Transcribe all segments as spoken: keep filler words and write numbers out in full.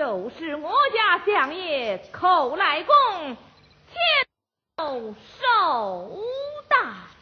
又是我家相爷叩来公，前后手带，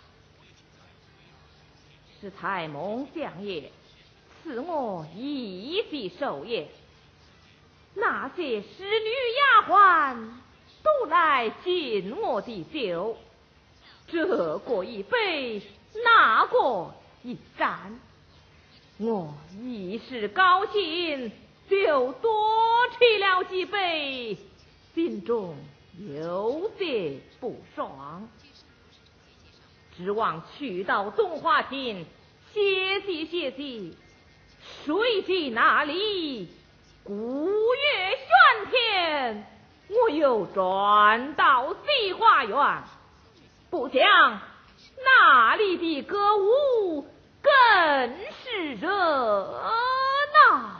是蔡蒙相爷赐我一席寿宴，那些侍女丫鬟都来敬我的酒，这过一杯，那过一盏，我一时高兴，就多吃了几杯，心中有些不爽，指望去到东华厅歇息歇息，谁知那里古月喧天，我又转到西花园，不想那里的歌舞更是热闹。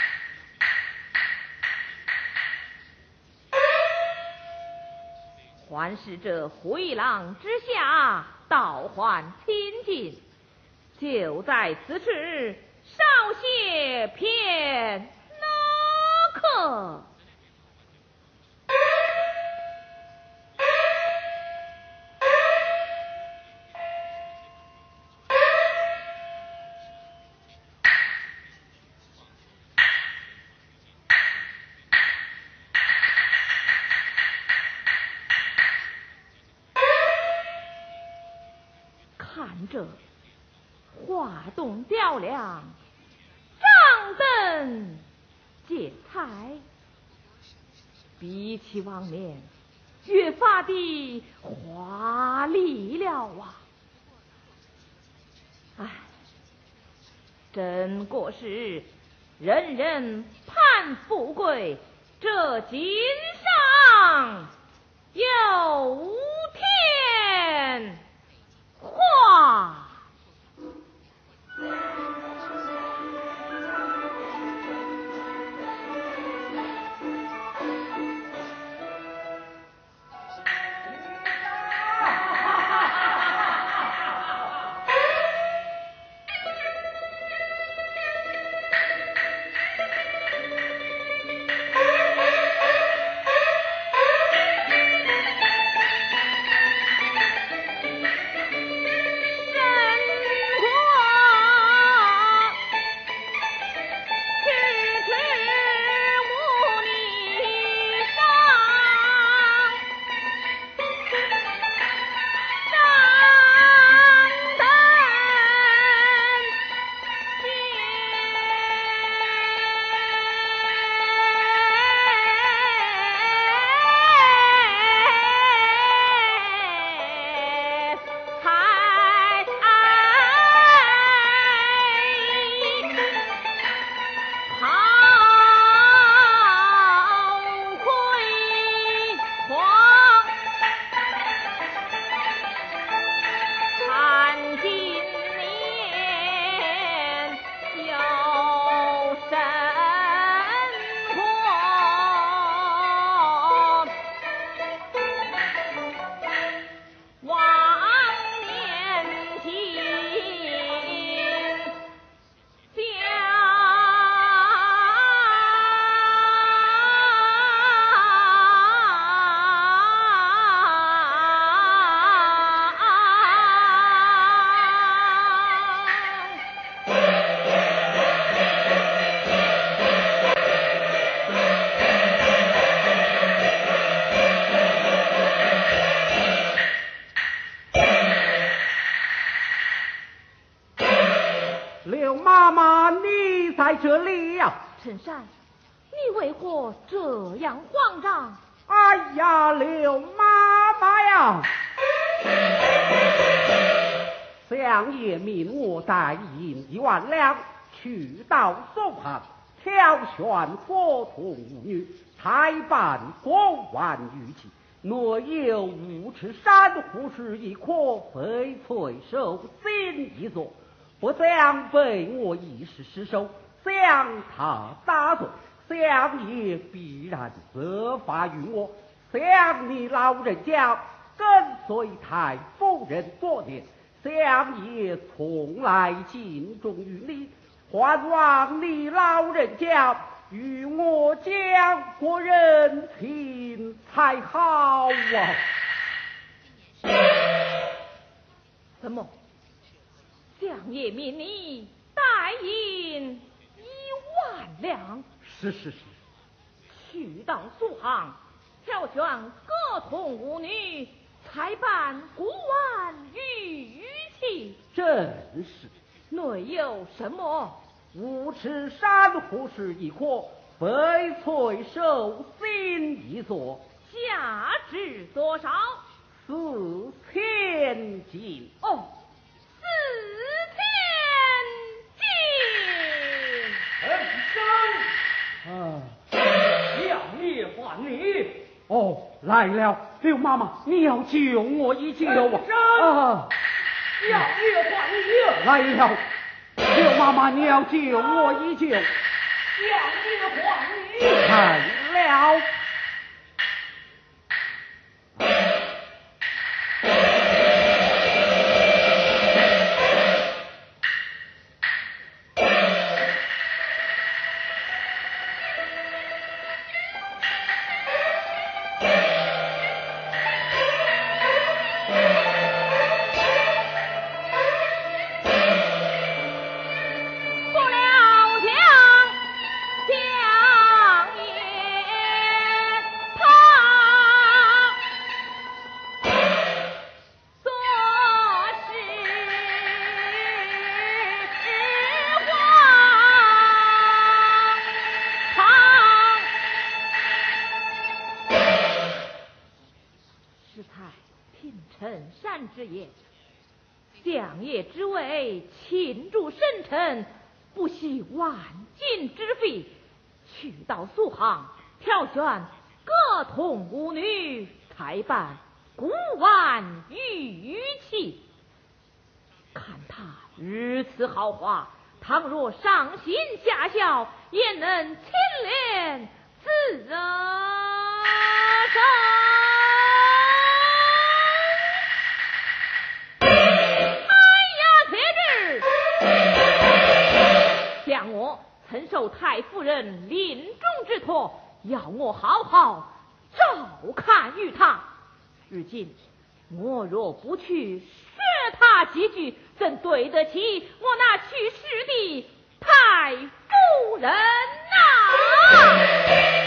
还是这回廊之下倒换清静，就在此时稍歇片那刻。看着花动雕梁，张灯结彩，比起往年越发的华丽了啊！唉，真过是人人攀富贵，这金上有天花。 这里呀、啊， 陈山，你为何这样慌张？ 哎呀，刘妈妈呀！相爷命我带银一万两，去到松畔挑选佛童舞女，采办国玩玉器，内有五尺珊瑚石一颗，翡翠手金一座，不想被我一时失手，将他打碎，相爷必然责罚于我。想你老人家跟随太夫人多年，相爷从来敬重于你，还望你老人家与我讲过人情才好啊！ 怎么？相爷命你代银一万两？ 是是是。 去到苏杭，挑选各童舞女，采办古玩玉器。 正是。 内有什么？ 五尺珊瑚石一颗，翡翠手心一座， 价值多少？ 四千金。 哦，四千金。 啊， 相爷还你。 哦，来了，刘妈妈，你要救我一救啊！啊， 相爷还你。 来了，刘妈妈，你要救我一救。 相爷还你。 来了。 之言，相爷之位倾注深沉，不惜万金之费，去到苏杭挑选各童舞女，采办古玩玉器。看他如此豪华，倘若上行下效，也能清廉自身。向我曾受太夫人临终之托，要我好好照看于他。如今我若不去说他几句，怎对得起我那去世的太夫人啊？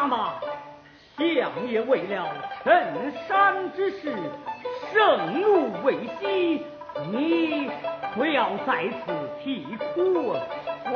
妈妈，相爷为了镇山之事，盛怒未息，你不要在此啼哭啊！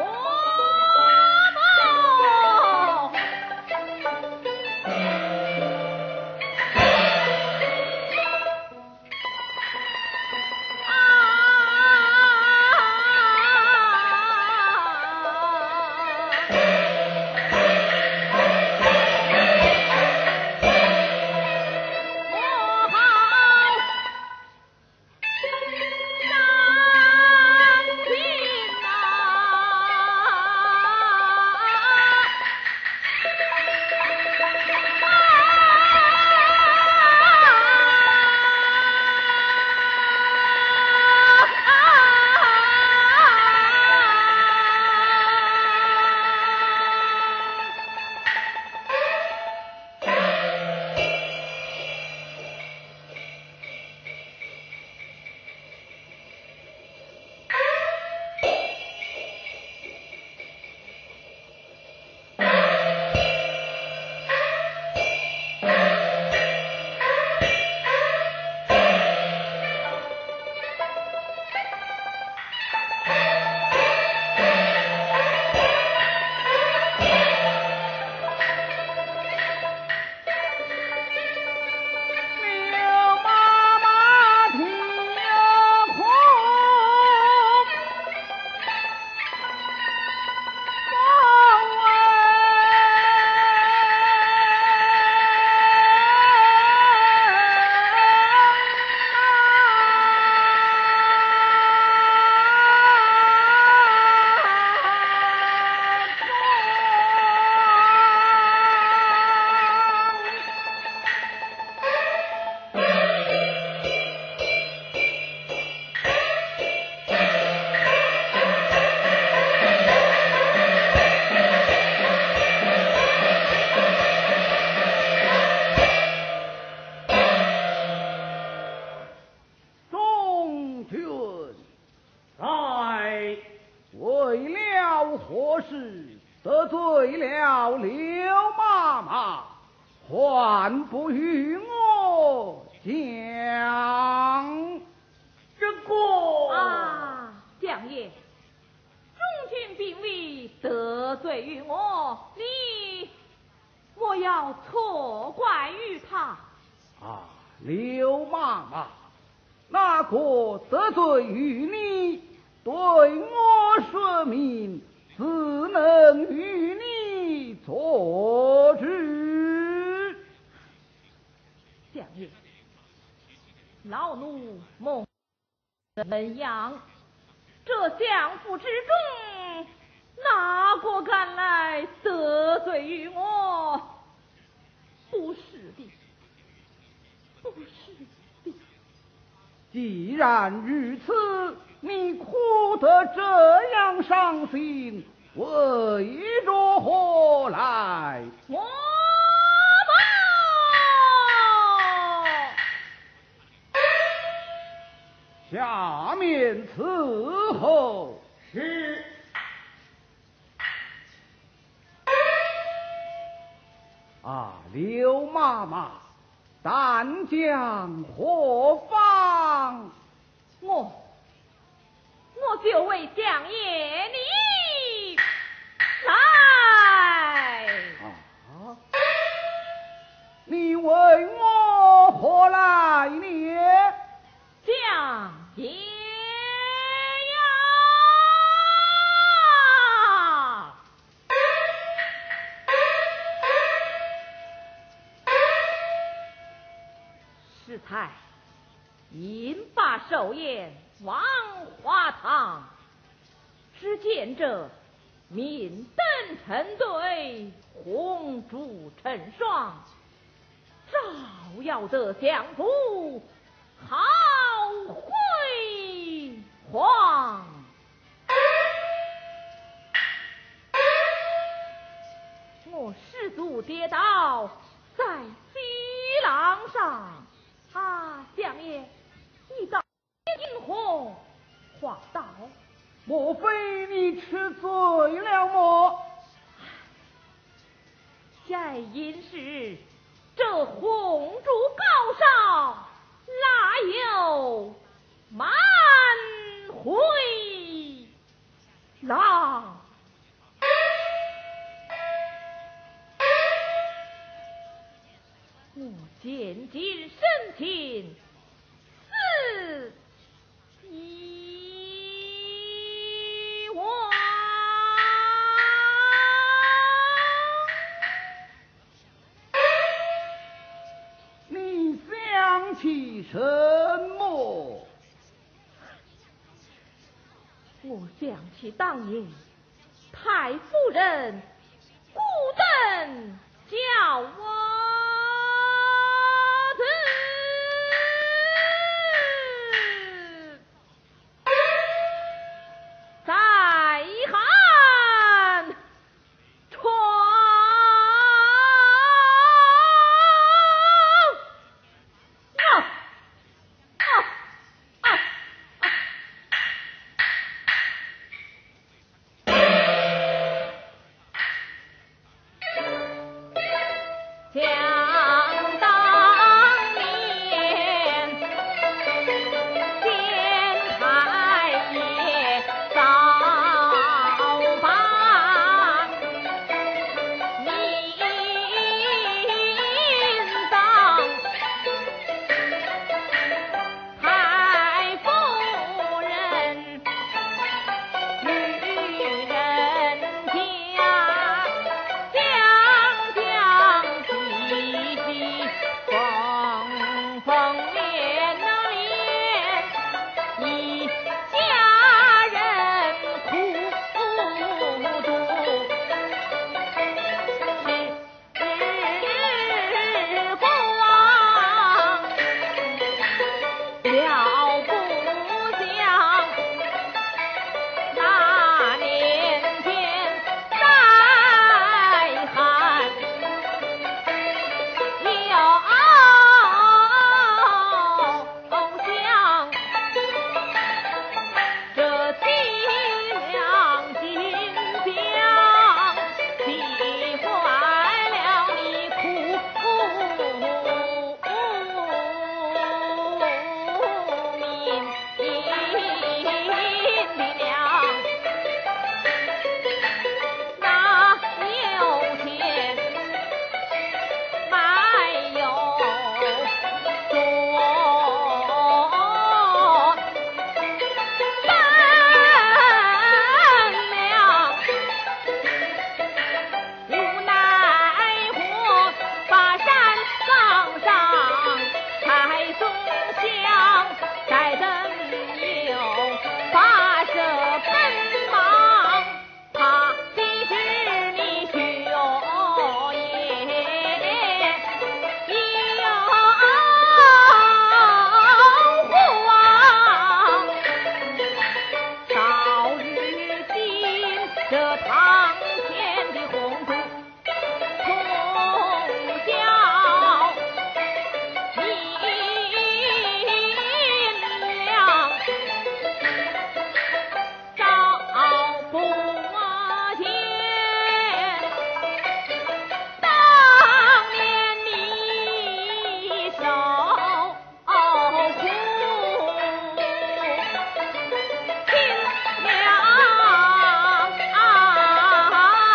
还不与我讲这个啊，相爷，中军兵力得罪于我，你我要错怪于他。 啊，刘妈妈，那个得罪于你，对我说明，只能与你做主。 相爷，老奴梦怎样？这相府之中，哪个敢来得罪于我？不是的，不是的。 既然如此，你哭得这样伤心，为着何来？ 我下面伺候。 是。 啊，刘妈妈，但将何方？ 我我就为相爷你来。 啊，你为我何来呢？ 相爷呀！适才因罢寿宴王华堂，只见这明灯成对，红烛成双，照耀着相府好辉煌。我失足跌倒在西廊上，啊，相爷，一道银红滑倒， 莫非你吃醉了么？ 相在殷时，这红烛高烧，哪有满回廊？我见尽深情，似以往。 你想起什么？ 我想起当年太夫人孤灯叫我子，在寒窗啊啊啊想当年，县太爷早把民当太夫人女人家，将将喜喜，风风连连，一家人苦度，时光了不想那年间再寒，又想这凄凉景象，气坏了你苦民的娘。哪有钱买有做干粮，无奈何把山岗上才松香，再等有发射奔忙，怕的是你学业有慌，少日今这堂前的红烛从小明亮，照不见当年你受苦，亲娘啊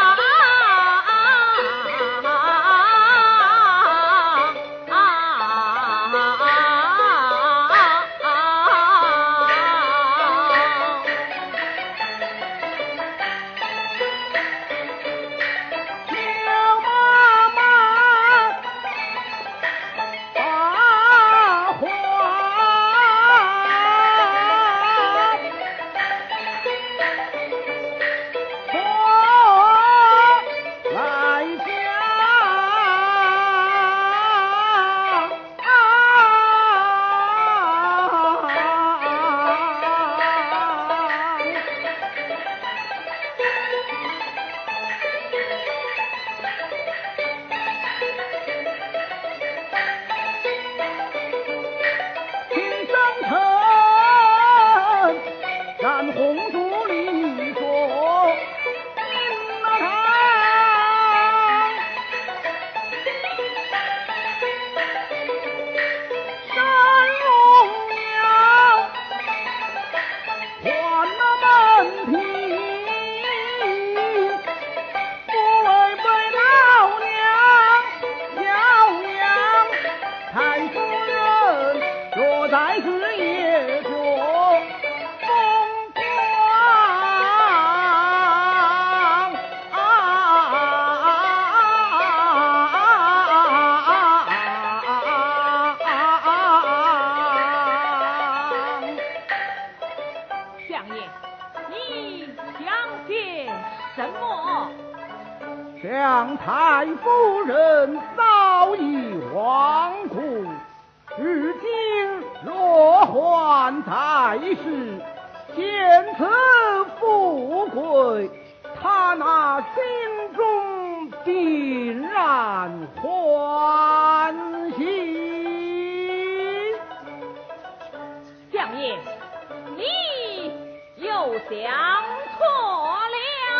什么？ 将太夫人早已亡故，如今若还在世，见此富贵，他那心中定然欢喜。 相爷，你又想错了。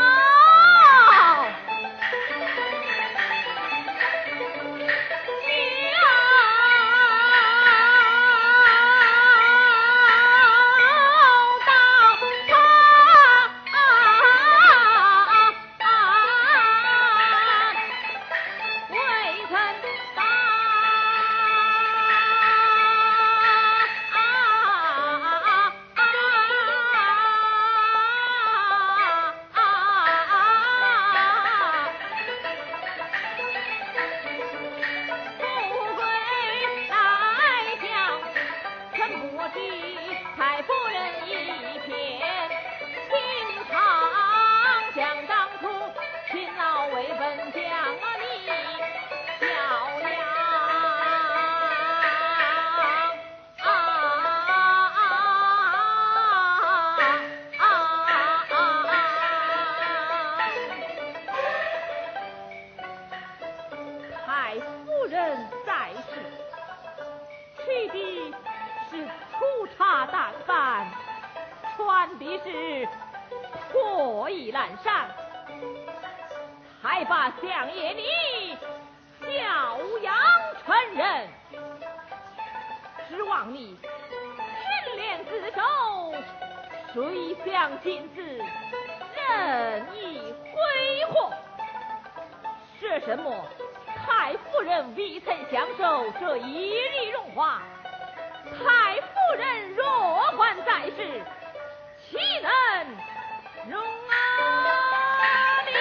还把相爷你教养成人，指望你训练自守，水乡君子任意挥霍。说什么太夫人未曾享受这一粒荣华，太夫人若还在世，岂能容啊你？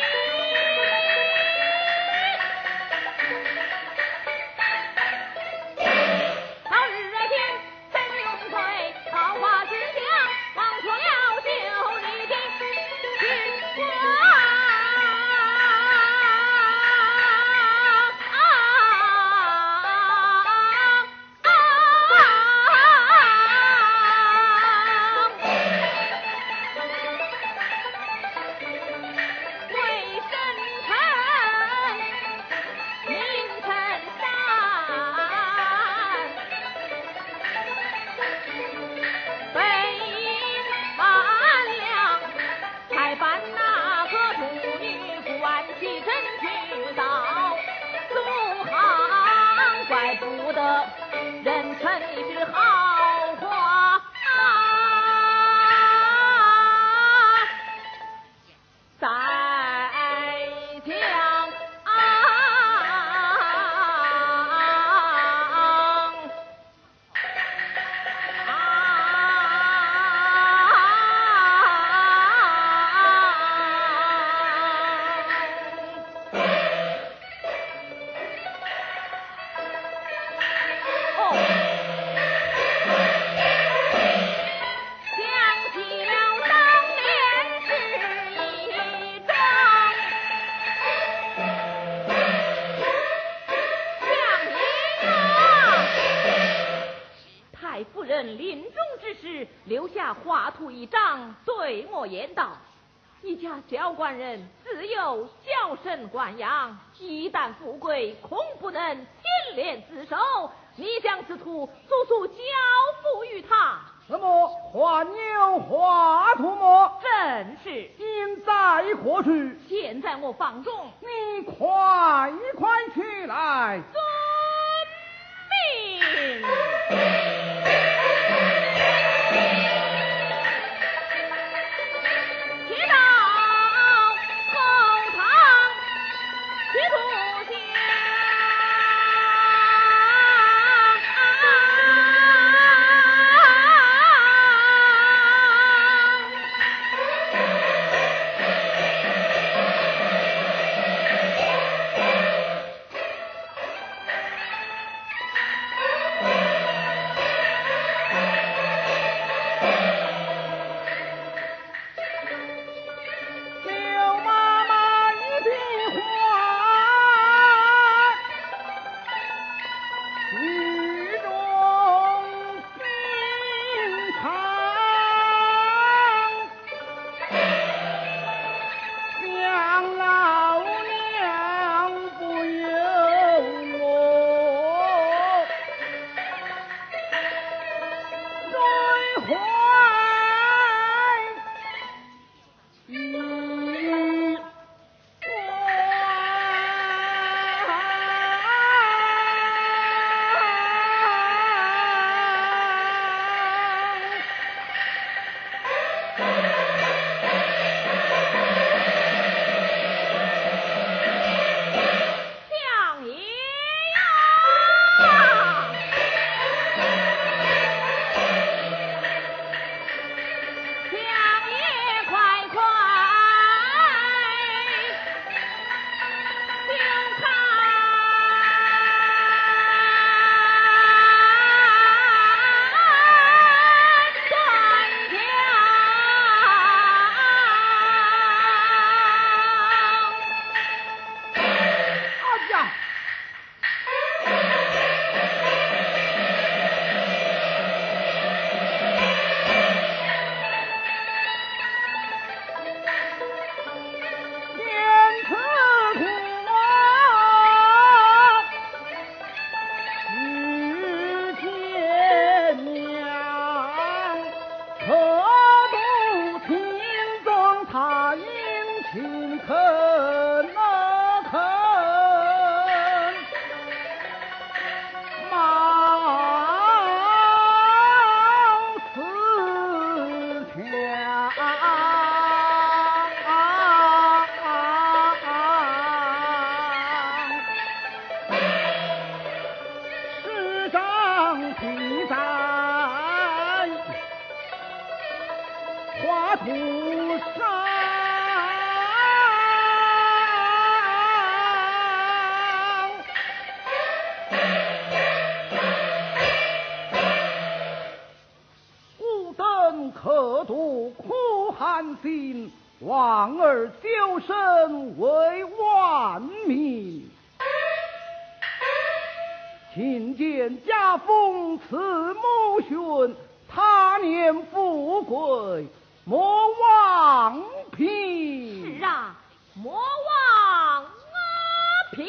到日来天真永贵，桃花之乡忘错了秀丽的君王。人称一句好话啊，在江临终之时留下画图一张，对我言道：一家教官人自有娇生惯养，一旦富贵恐不能牵连自守，你将此图速速交付于他。 那么还有画图么？ 正是。 今在何处？ 现在我房中。 你快快去来。 遵命。 肯啊肯，冒四强。十丈披在华土上，吾等可度苦寒心，望而修身为万民。亲见家风慈母训，他年富贵莫忘贫。 是啊，莫忘阿贫。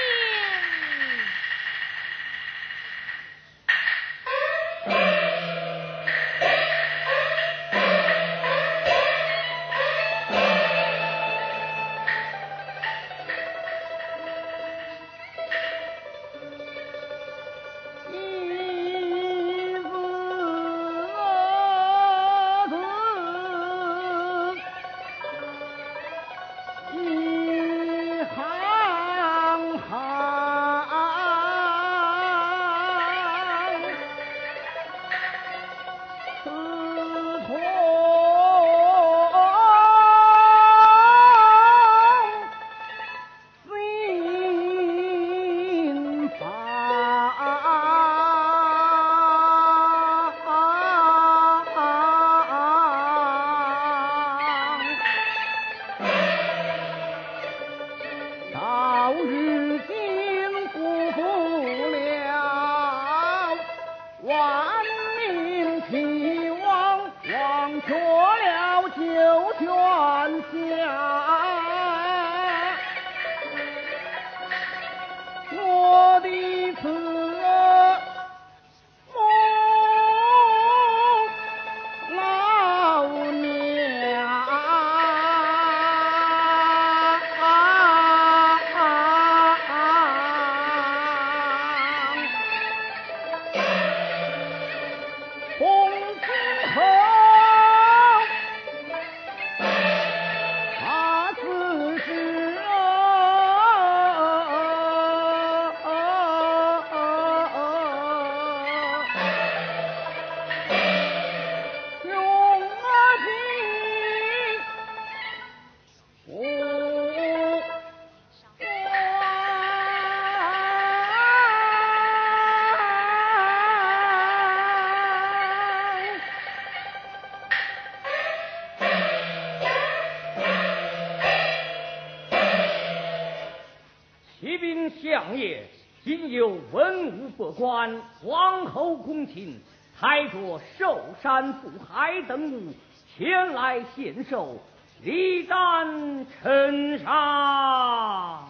相爷今有文武百官、皇后公卿，抬着寿山福海等物前来献寿，力战呈上。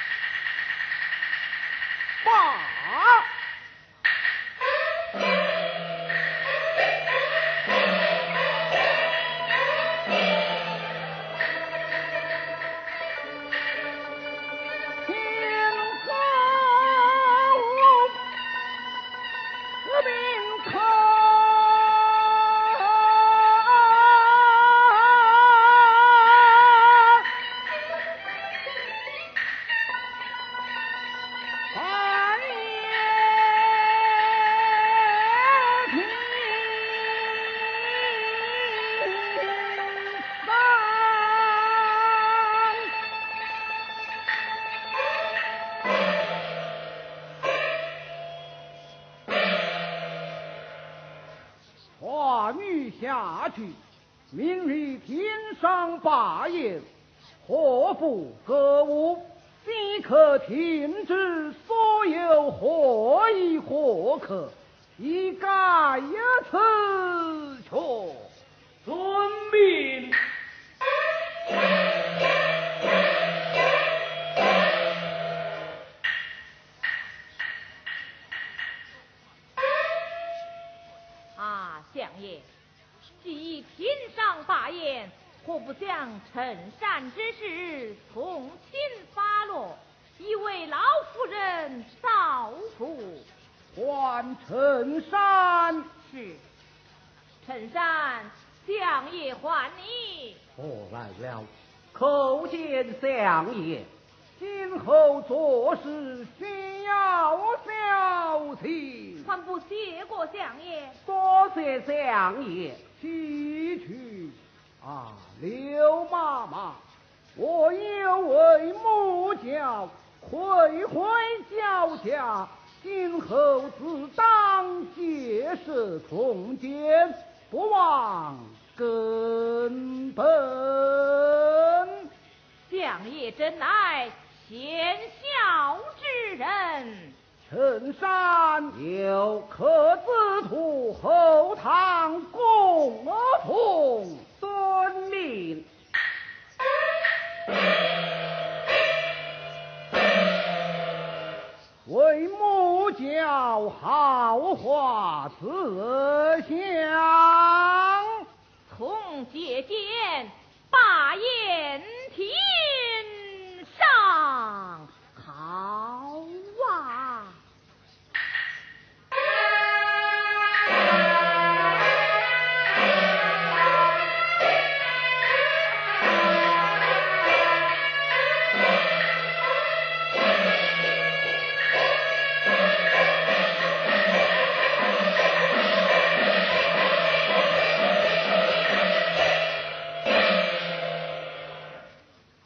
罢！话语下去，明日天上罢宴，祸福歌舞，即可停止所有会议或客，以改一此错。 遵命。 啊，相爷，既天上罢宴，何我不将陈善之事从轻发落，以为老夫人造福。 还陈善是，陈善，相爷还你。 我来了，叩见相爷。今后做事需要小心。 还不谢过相爷？ 多谢相爷。西去啊，刘妈妈，我有为母教，愧悔教家，今后自当结社从简，不忘根本。 相爷真乃贤孝之人。 陈山有可自图后堂共同遵命。为母教好话自详， 从姐见，霸业